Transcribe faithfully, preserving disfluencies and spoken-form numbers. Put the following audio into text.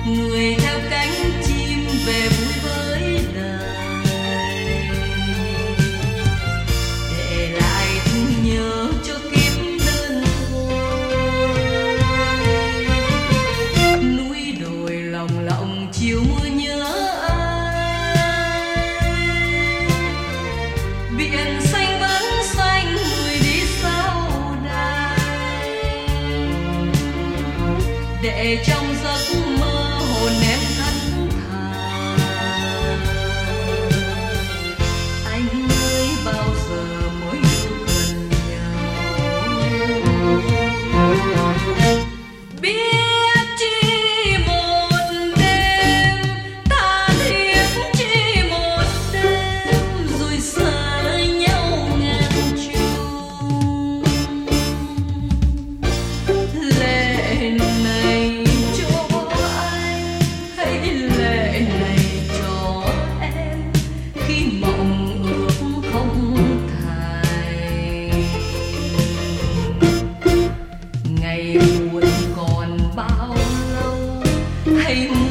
người theo cánh chim về vui với đời, để lại thương nhớ cho kiếp đơn côi. Núi đồi lòng lộng chiều mưa nhớ ai, biển xanh vẫn xanh người đi sau đài, để trong giấc mơ hồn em thẫn thờ. Anh ơi bao giờ mới được gần nhau, biết chi một đêm tha thiết, chi một đêm rồi xa nhau ngàn chung. Lệ này cho anh hay lệ này cho em, khi mộng ước không thành. Ngày buồn còn bao lâu hay